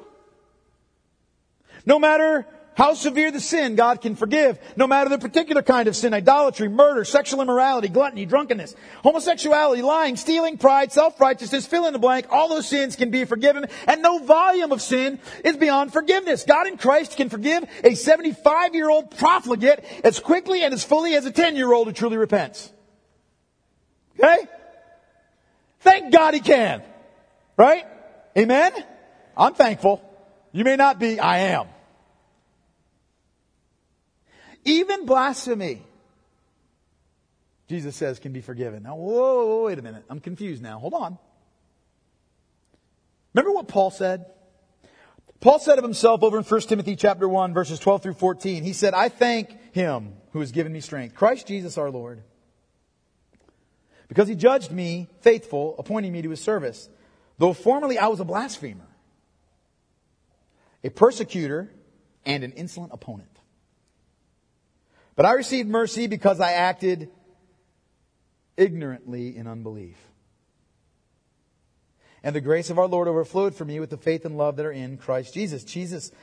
S1: No matter how severe the sin, God can forgive. No matter the particular kind of sin, idolatry, murder, sexual immorality, gluttony, drunkenness, homosexuality, lying, stealing, pride, self-righteousness, fill in the blank, all those sins can be forgiven. And no volume of sin is beyond forgiveness. God in Christ can forgive a 75-year-old profligate as quickly and as fully as a 10-year-old who truly repents. Okay? Thank God He can. Right? Amen? I'm thankful. You may not be, I am. Even blasphemy, Jesus says, can be forgiven. Now, whoa, wait a minute. I'm confused now. Hold on. Remember what Paul said? Paul said of himself over in 1 Timothy chapter 1, verses 12 through 14. He said, I thank Him who has given me strength, Christ Jesus our Lord, because He judged me faithful, appointing me to His service. Though formerly I was a blasphemer, a persecutor, and an insolent opponent. But I received mercy because I acted ignorantly in unbelief. And the grace of our Lord overflowed for me with the faith and love that are in Christ Jesus. Jesus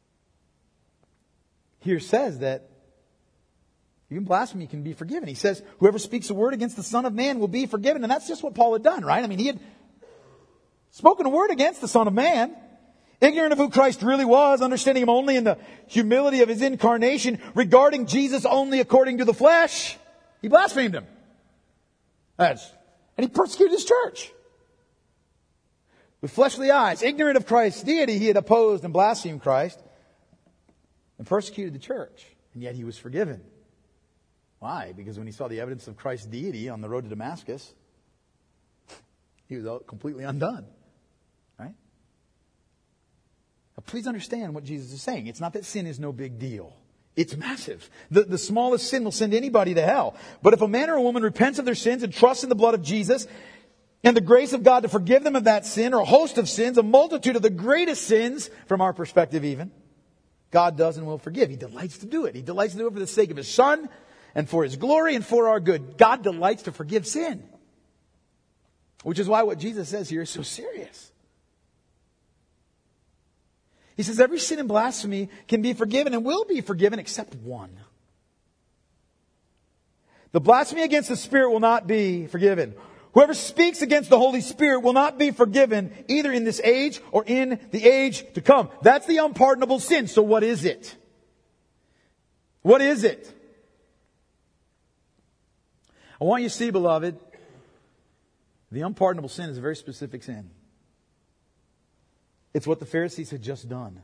S1: here says that even blasphemy can be forgiven. He says, whoever speaks a word against the Son of Man will be forgiven. And that's just what Paul had done, right? I mean, he had spoken a word against the Son of Man. Ignorant of who Christ really was, understanding Him only in the humility of His incarnation, regarding Jesus only according to the flesh, he blasphemed Him. And he persecuted His church. With fleshly eyes, ignorant of Christ's deity, he had opposed and blasphemed Christ and persecuted the church. And yet He was forgiven. Why? Because when he saw the evidence of Christ's deity on the road to Damascus, he was completely undone. Right? Now, please understand what Jesus is saying. It's not that sin is no big deal. It's massive. The smallest sin will send anybody to hell. But if a man or a woman repents of their sins and trusts in the blood of Jesus and the grace of God to forgive them of that sin, or a host of sins, a multitude of the greatest sins, from our perspective even, God does and will forgive. He delights to do it. He delights to do it for the sake of His Son and for His glory and for our good. God delights to forgive sin. Which is why what Jesus says here is so serious. He says every sin and blasphemy can be forgiven and will be forgiven except one. The blasphemy against the Spirit will not be forgiven. Whoever speaks against the Holy Spirit will not be forgiven either in this age or in the age to come. That's the unpardonable sin. So what is it? What is it? I want you to see, beloved, the unpardonable sin is a very specific sin. It's what the Pharisees had just done.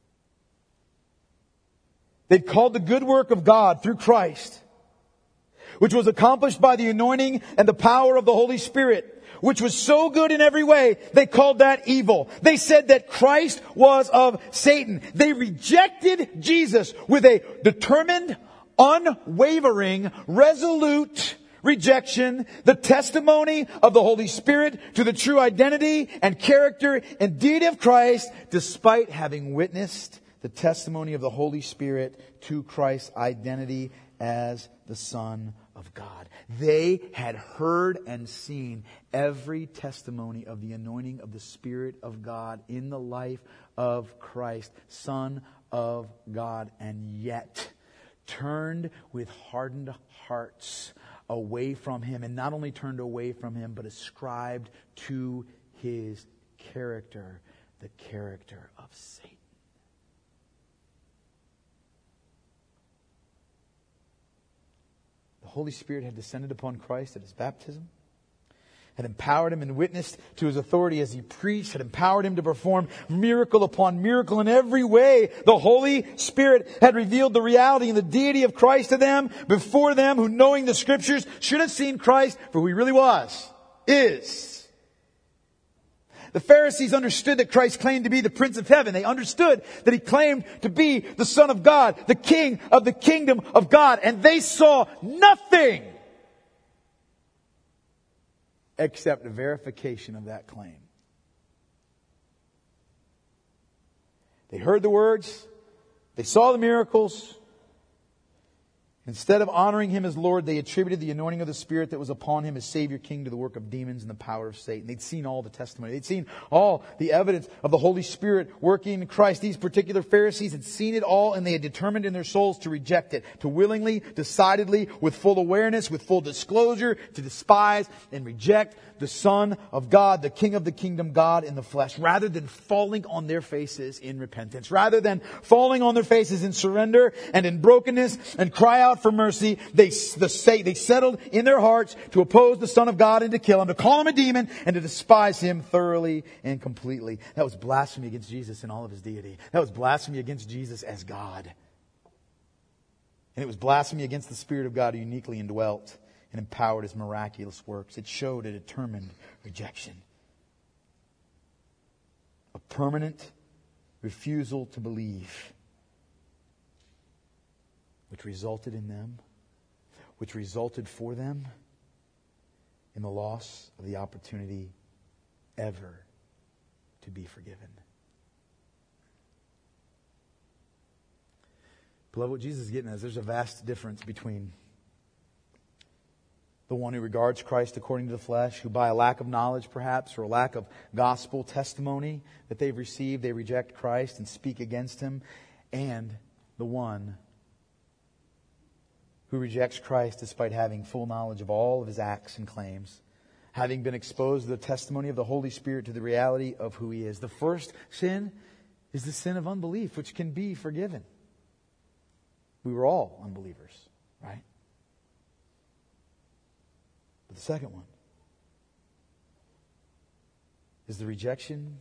S1: They'd called the good work of God through Christ, which was accomplished by the anointing and the power of the Holy Spirit, which was so good in every way, they called that evil. They said that Christ was of Satan. They rejected Jesus with a determined, unwavering, resolute rejection, the testimony of the Holy Spirit to the true identity and character and deity of Christ, despite having witnessed the testimony of the Holy Spirit to Christ's identity as the Son of God. They had heard and seen every testimony of the anointing of the Spirit of God in the life of Christ, Son of God, and yet turned with hardened hearts away from Him, and not only turned away from Him, but ascribed to His character, the character of Satan. The Holy Spirit had descended upon Christ at His baptism, had empowered Him and witnessed to His authority as He preached, had empowered Him to perform miracle upon miracle in every way. The Holy Spirit had revealed the reality and the deity of Christ to them, before them, who knowing the Scriptures should have seen Christ for who He really is. The Pharisees understood that Christ claimed to be the Prince of Heaven. They understood that He claimed to be the Son of God, the King of the kingdom of God. And they saw nothing except a verification of that claim. They heard the words. They saw the miracles. Instead of honoring Him as Lord, they attributed the anointing of the Spirit that was upon Him as Savior King to the work of demons and the power of Satan. They'd seen all the testimony. They'd seen all the evidence of the Holy Spirit working in Christ. These particular Pharisees had seen it all, and they had determined in their souls to reject it, to willingly, decidedly, with full awareness, with full disclosure, to despise and reject the Son of God, the King of the kingdom, God in the flesh, rather than falling on their faces in repentance, rather than falling on their faces in surrender and in brokenness and cry out for mercy. They settled in their hearts to oppose the Son of God and to kill Him, to call Him a demon and to despise Him thoroughly and completely. That was blasphemy against Jesus in all of His deity. That was blasphemy against Jesus as God. And it was blasphemy against the Spirit of God who uniquely indwelt and empowered His miraculous works. It showed a determined rejection. A permanent refusal to believe, which resulted for them in the loss of the opportunity ever to be forgiven. Beloved, what Jesus is getting at is there's a vast difference between the one who regards Christ according to the flesh, who by a lack of knowledge perhaps, or a lack of gospel testimony that they've received, they reject Christ and speak against Him, and the one who rejects Christ despite having full knowledge of all of His acts and claims, having been exposed to the testimony of the Holy Spirit to the reality of who He is. The first sin is the sin of unbelief, which can be forgiven. We were all unbelievers, right? But the second one is the rejection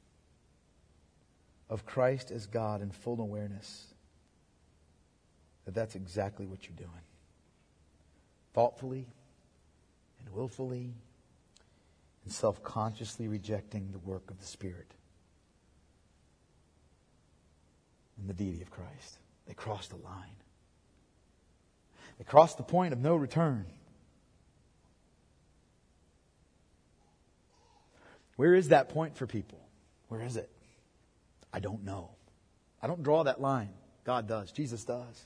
S1: of Christ as God in full awareness that that's exactly what you're doing. Thoughtfully and willfully and self-consciously rejecting the work of the Spirit and the deity of Christ. They crossed the line. They crossed the point of no return. Where is that point for people? Where is it? I don't know. I don't draw that line. God does. Jesus does.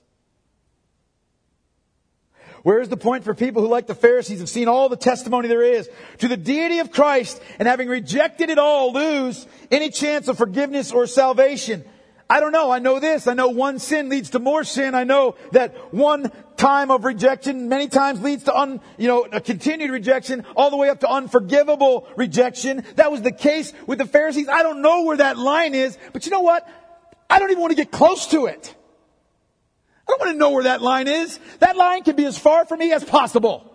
S1: Where is the point for people who, like the Pharisees, have seen all the testimony there is to the deity of Christ and having rejected it all, lose any chance of forgiveness or salvation? I don't know. I know this. I know one sin leads to more sin. I know that one time of rejection many times leads to a continued rejection all the way up to unforgivable rejection. That was the case with the Pharisees. I don't know where that line is, but you know what? I don't even want to get close to it. I don't want to know where that line is. That line can be as far from me as possible.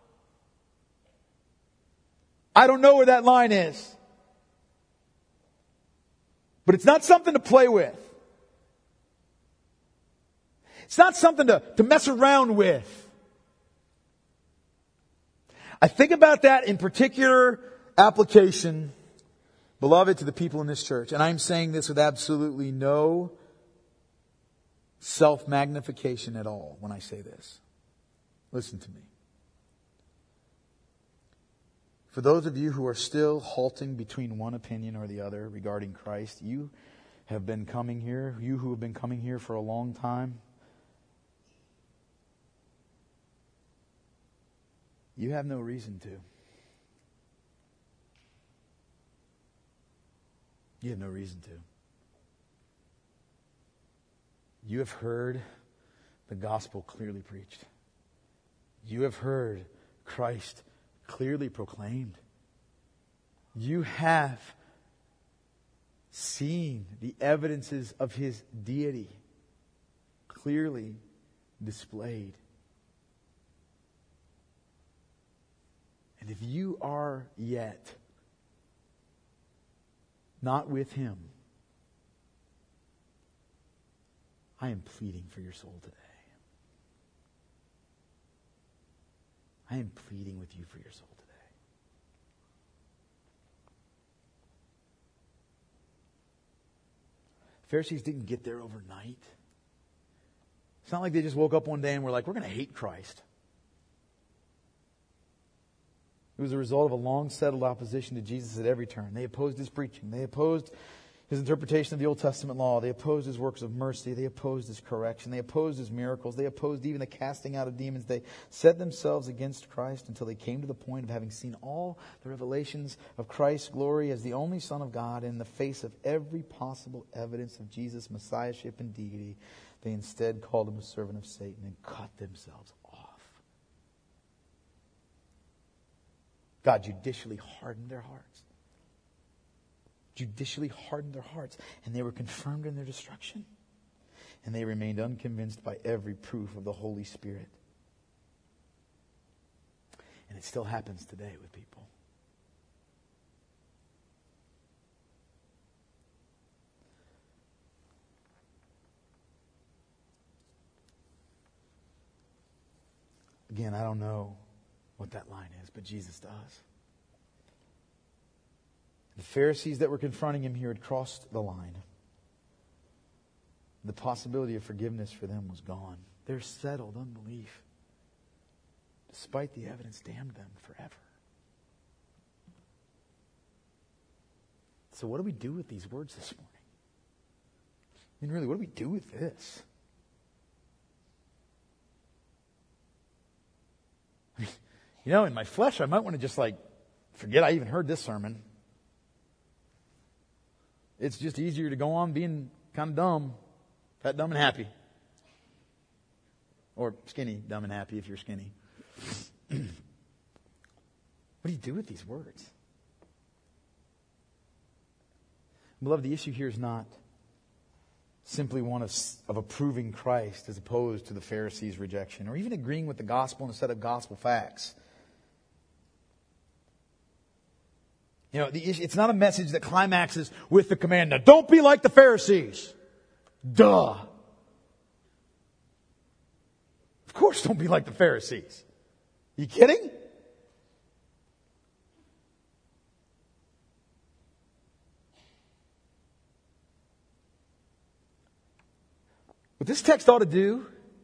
S1: I don't know where that line is. But it's not something to play with. It's not something to mess around with. I think about that in particular application, beloved, to the people in this church. And I'm saying this with absolutely no self-magnification at all when I say this. Listen to me. For those of you who are still halting between one opinion or the other regarding Christ, you have been coming here, you who have been coming here for a long time, you have no reason to. You have no reason to. You have heard the gospel clearly preached. You have heard Christ clearly proclaimed. You have seen the evidences of His deity clearly displayed. And if you are yet not with Him, I am pleading for your soul today. I am pleading with you for your soul today. Pharisees didn't get there overnight. It's not like they just woke up one day and were like, we're going to hate Christ. It was a result of a long-settled opposition to Jesus at every turn. They opposed His preaching. They opposed His interpretation of the Old Testament law. They opposed His works of mercy. They opposed His correction. They opposed His miracles. They opposed even the casting out of demons. They set themselves against Christ until they came to the point of having seen all the revelations of Christ's glory as the only Son of God in the face of every possible evidence of Jesus' messiahship and deity. They instead called Him a servant of Satan and cut themselves off. God judicially hardened their hearts. Judicially hardened their hearts. And they were confirmed in their destruction. And they remained unconvinced by every proof of the Holy Spirit. And it still happens today with people. Again, I don't know what that line is, but Jesus does. The Pharisees that were confronting Him here had crossed the line. The possibility of forgiveness for them was gone. Their settled unbelief, despite the evidence, damned them forever. So what do we do with these words this morning? I mean, really, what do we do with this? You know, in my flesh, I might want to just forget I even heard this sermon. It's just easier to go on being kind of dumb, fat, dumb, and happy. Or skinny, dumb, and happy if you're skinny. What do you do with these words? Beloved, the issue here is not simply one of approving Christ as opposed to the Pharisees' rejection, or even agreeing with the gospel and a set of gospel facts. You know, it's not a message that climaxes with the command, now don't be like the Pharisees. Duh. Of course don't be like the Pharisees. Are you kidding? What this text ought to do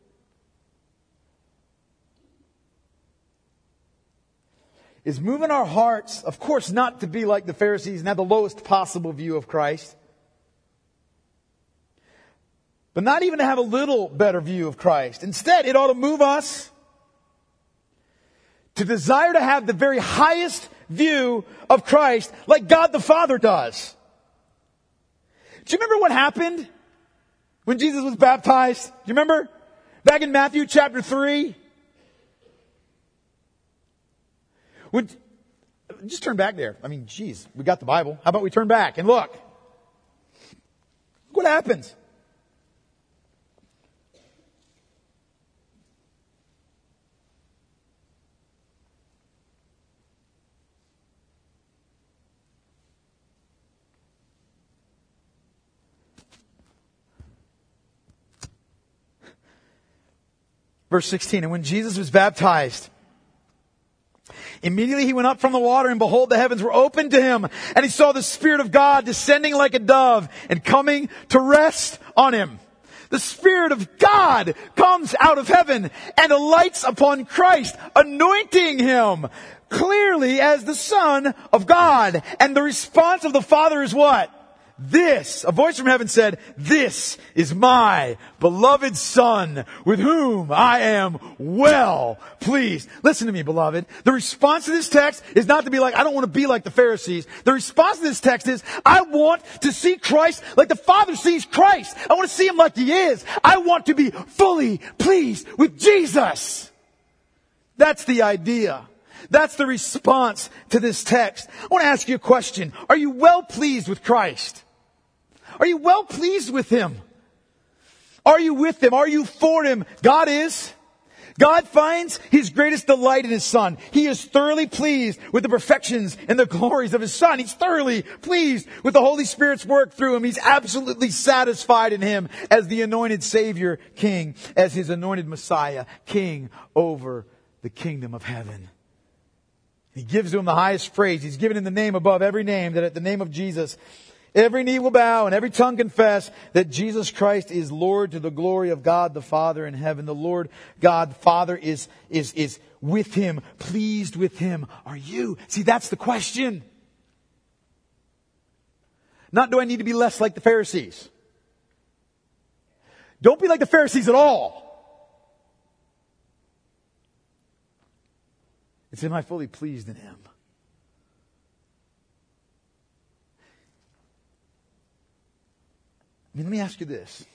S1: is move in our hearts, of course, not to be like the Pharisees and have the lowest possible view of Christ, but not even to have a little better view of Christ. Instead, it ought to move us to desire to have the very highest view of Christ like God the Father does. Do you remember what happened when Jesus was baptized? Do you remember? Back in Matthew chapter 3. Just turn back there. I mean, geez, we got the Bible. How about we turn back and look? What happens? Verse 16, and when Jesus was baptized Immediately he went up from the water, and behold, the heavens were opened to him. And he saw the Spirit of God descending like a dove and coming to rest on him. The Spirit of God comes out of heaven and alights upon Christ, anointing him clearly as the Son of God. And the response of the Father is what? This, a voice from heaven said, "This is my beloved Son, with whom I am well pleased." Listen to me, beloved. The response to this text is not to be like, I don't want to be like the Pharisees. The response to this text is, I want to see Christ like the Father sees Christ. I want to see Him like He is. I want to be fully pleased with Jesus. That's the idea. That's the response to this text. I want to ask you a question. Are you well pleased with Christ? Are you well pleased with Him? Are you with Him? Are you for Him? God is. God finds His greatest delight in His Son. He is thoroughly pleased with the perfections and the glories of His Son. He's thoroughly pleased with the Holy Spirit's work through Him. He's absolutely satisfied in Him as the anointed Savior King, as His anointed Messiah, King over the kingdom of heaven. He gives Him the highest praise. He's given Him the name above every name, that at the name of Jesus, every knee will bow and every tongue confess that Jesus Christ is Lord, to the glory of God the Father in heaven. The Lord God the Father is with Him, pleased with Him. Are you? See, that's the question. Not, do I need to be less like the Pharisees? Don't be like the Pharisees at all. It's, am I fully pleased in Him? I mean, let me ask you this.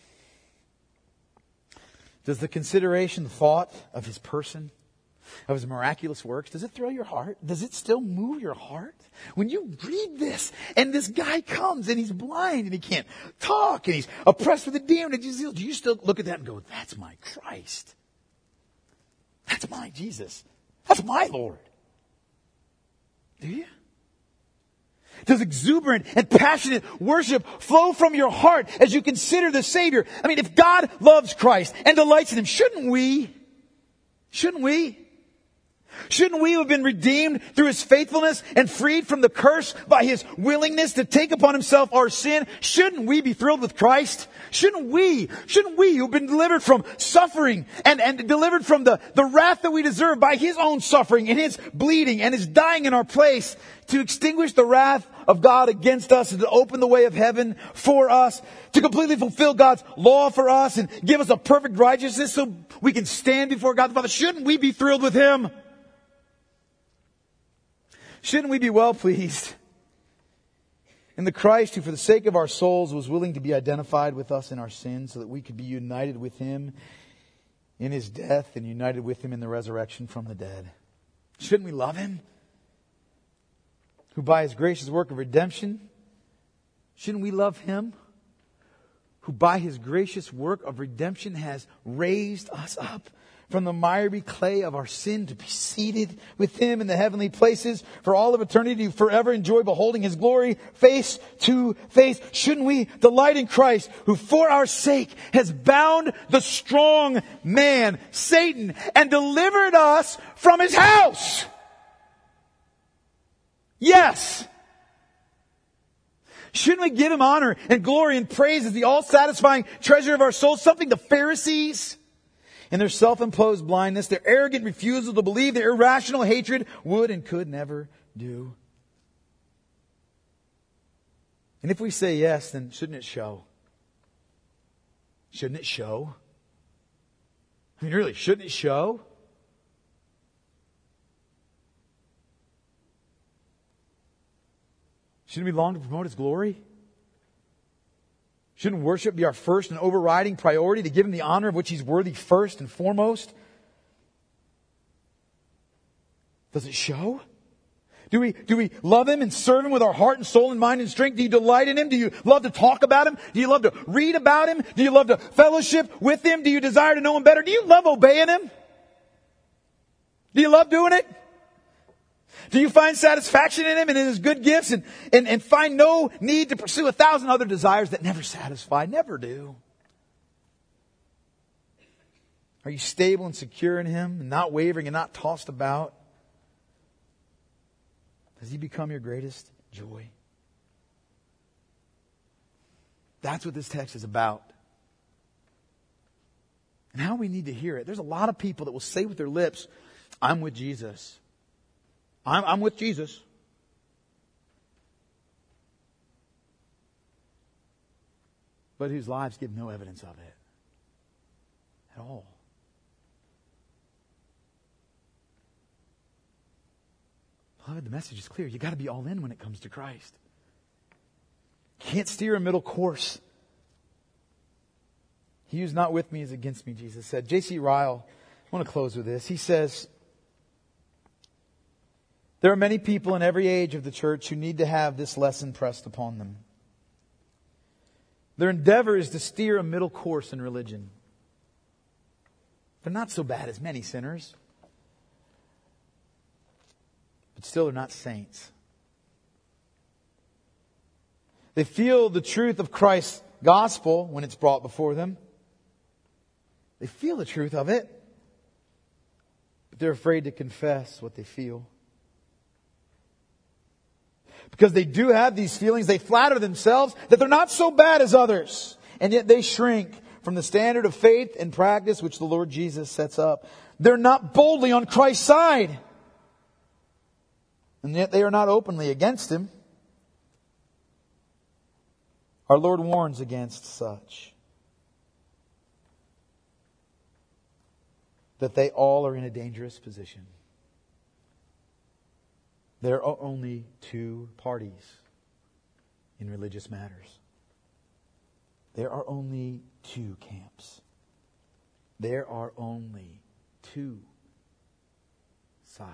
S1: Does the consideration, the thought of His person, of His miraculous works, does it thrill your heart? Does it still move your heart? When you read this, and this guy comes, and he's blind, and he can't talk, and he's oppressed with a demon, and do you still look at that and go, that's my Christ? That's my Jesus. That's my Lord. Do you? Does exuberant and passionate worship flow from your heart as you consider the Savior? I mean, if God loves Christ and delights in Him, shouldn't we? Shouldn't we? Shouldn't we have been redeemed through His faithfulness and freed from the curse by His willingness to take upon Himself our sin? Shouldn't we be thrilled with Christ? Shouldn't we who've been delivered from suffering and delivered from the wrath that we deserve by His own suffering and His bleeding and His dying in our place, to extinguish the wrath of God against us and to open the way of heaven for us, to completely fulfill God's law for us and give us a perfect righteousness so we can stand before God the Father? Shouldn't we be thrilled with Him? Shouldn't we be well pleased in the Christ who, for the sake of our souls, was willing to be identified with us in our sins so that we could be united with Him in His death and united with Him in the resurrection from the dead? Shouldn't we love Him? Who by His gracious work of redemption, shouldn't we love Him? Who by His gracious work of redemption has raised us up from the miry clay of our sin to be seated with Him in the heavenly places for all of eternity, to forever enjoy beholding His glory face to face. Shouldn't we delight in Christ, who for our sake has bound the strong man, Satan, and delivered us from his house? Yes. Shouldn't we give Him honor and glory and praise as the all-satisfying treasure of our souls? Something the Pharisees, in their self-imposed blindness, their arrogant refusal to believe, their irrational hatred, would and could never do. And if we say yes, then shouldn't it show? Shouldn't it show? I mean, really, shouldn't it show? Shouldn't we long to promote His glory? Shouldn't worship be our first and overriding priority, to give Him the honor of which He's worthy first and foremost? Does it show? Do we love Him and serve Him with our heart and soul and mind and strength? Do you delight in Him? Do you love to talk about Him? Do you love to read about Him? Do you love to fellowship with Him? Do you desire to know Him better? Do you love obeying Him? Do you love doing it? Do you find satisfaction in Him and in His good gifts and find no need to pursue 1,000 other desires that never satisfy? Never do. Are you stable and secure in Him and not wavering and not tossed about? Does He become your greatest joy? That's what this text is about. And how we need to hear it. There's a lot of people that will say with their lips, I'm with Jesus. I'm with Jesus. But whose lives give no evidence of it at all. Beloved, the message is clear. You've got to be all in when it comes to Christ. Can't steer a middle course. He who's not with me is against me, Jesus said. J.C. Ryle, I want to close with this. He says, there are many people in every age of the church who need to have this lesson pressed upon them. Their endeavor is to steer a middle course in religion. They're not so bad as many sinners. But still they're not saints. They feel the truth of Christ's gospel when it's brought before them. They feel the truth of it. But they're afraid to confess what they feel. Because they do have these feelings, they flatter themselves that they're not so bad as others. And yet they shrink from the standard of faith and practice which the Lord Jesus sets up. They're not boldly on Christ's side. And yet they are not openly against Him. Our Lord warns against such. That they all are in a dangerous position. There are only two parties in religious matters. There are only two camps. There are only two sides.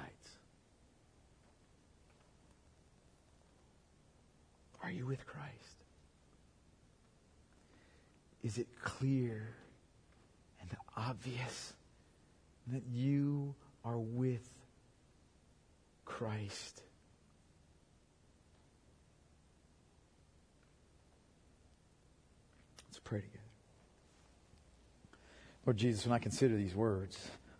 S1: Are you with Christ? Is it clear and obvious that you are with Christ? Let's pray together. Lord Jesus, when I consider these words,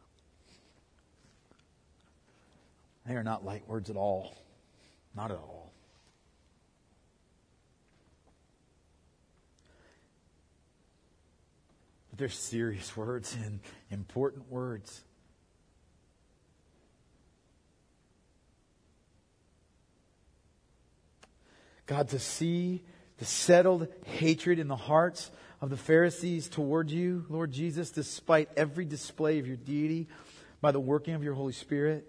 S1: they are not light words at all. Not at all. But they're serious words and important words. God, to see the settled hatred in the hearts of the Pharisees toward you, Lord Jesus, despite every display of your deity by the working of your Holy Spirit,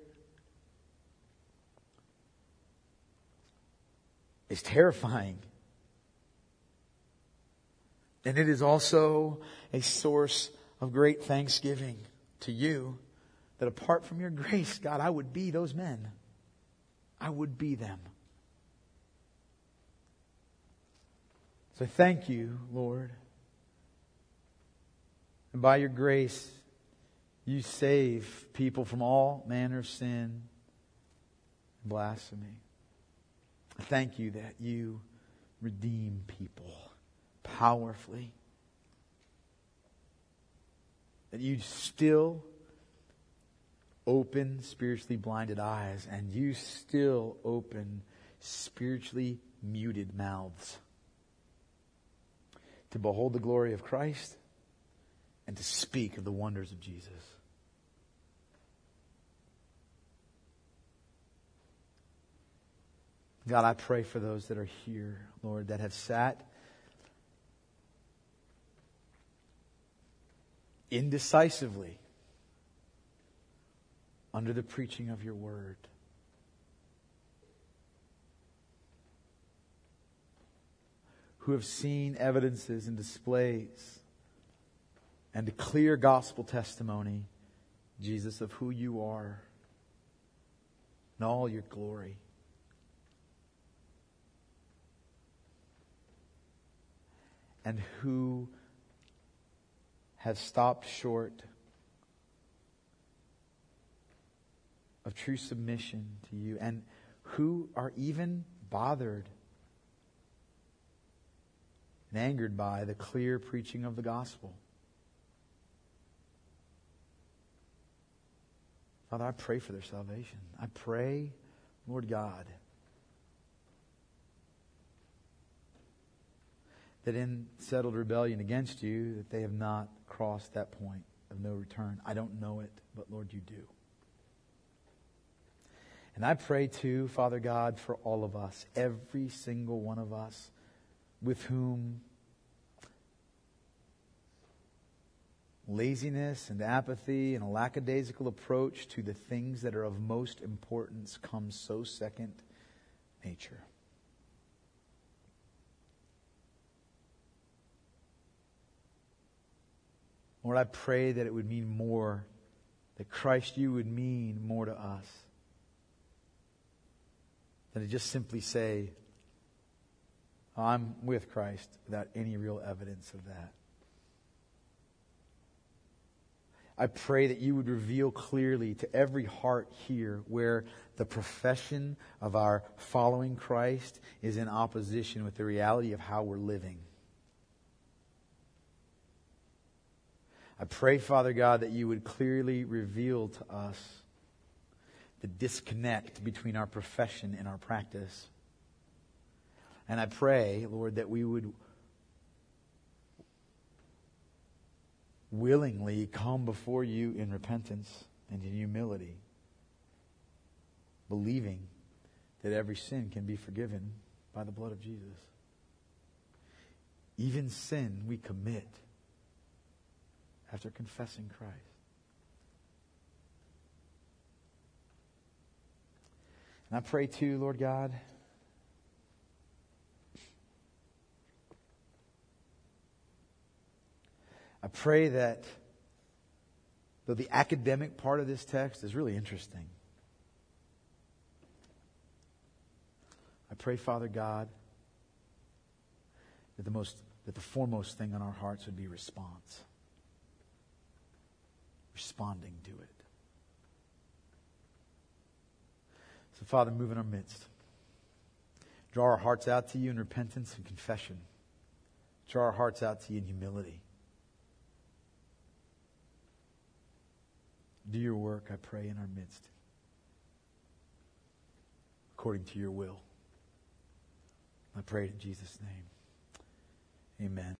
S1: is terrifying. And it is also a source of great thanksgiving to you that apart from your grace, God, I would be those men. I would be them. So thank you, Lord. And by your grace, you save people from all manner of sin and blasphemy. I thank you that you redeem people powerfully. That you still open spiritually blinded eyes, and you still open spiritually muted mouths to behold the glory of Christ and to speak of the wonders of Jesus. God, I pray for those that are here, Lord, that have sat indecisively under the preaching of your word. Who have seen evidences and displays and a clear gospel testimony, Jesus, of who you are and all your glory. And who have stopped short of true submission to you, and who are even bothered and angered by the clear preaching of the gospel. Father, I pray for their salvation. I pray, Lord God, that in settled rebellion against you, that they have not crossed that point of no return. I don't know it, but Lord, you do. And I pray too, Father God, for all of us, every single one of us, with whom laziness and apathy and a lackadaisical approach to the things that are of most importance comes so second nature. Lord, I pray that it would mean more, that Christ, you would mean more to us than to just simply say, I'm with Christ, without any real evidence of that. I pray that you would reveal clearly to every heart here where the profession of our following Christ is in opposition with the reality of how we're living. I pray, Father God, that you would clearly reveal to us the disconnect between our profession and our practice. And I pray, Lord, that we would willingly come before you in repentance and in humility, believing that every sin can be forgiven by the blood of Jesus. Even sin we commit after confessing Christ. And I pray too, Lord God, I pray that though the academic part of this text is really interesting, I pray, Father God, that the foremost thing on our hearts would be response. Responding to it. So, Father, move in our midst. Draw our hearts out to you in repentance and confession. Draw our hearts out to you in humility. Do your work, I pray, in our midst, according to your will. I pray it in Jesus' name. Amen.